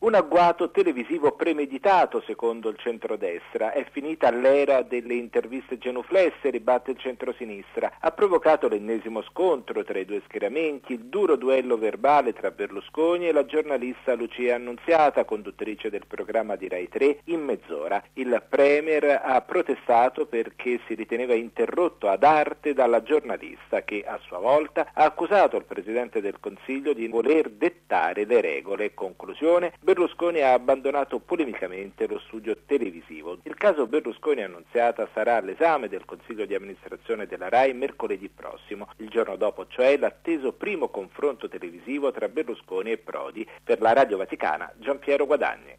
Un agguato televisivo premeditato, secondo il centrodestra. È finita l'era delle interviste genuflesse, ribatte il centrosinistra. Ha provocato l'ennesimo scontro tra i due schieramenti, il duro duello verbale tra Berlusconi e la giornalista Lucia Annunziata, conduttrice del programma di Rai 3, in mezz'ora. Il premier ha protestato perché si riteneva interrotto ad arte dalla giornalista che, a sua volta, ha accusato il Presidente del Consiglio di voler dettare le regole. Conclusione: Berlusconi ha abbandonato polemicamente lo studio televisivo. Il caso Berlusconi Annunziata sarà all'esame del Consiglio di amministrazione della Rai mercoledì prossimo, il giorno dopo cioè l'atteso primo confronto televisivo tra Berlusconi e Prodi. Per la Radio Vaticana, Giampiero Guadagni.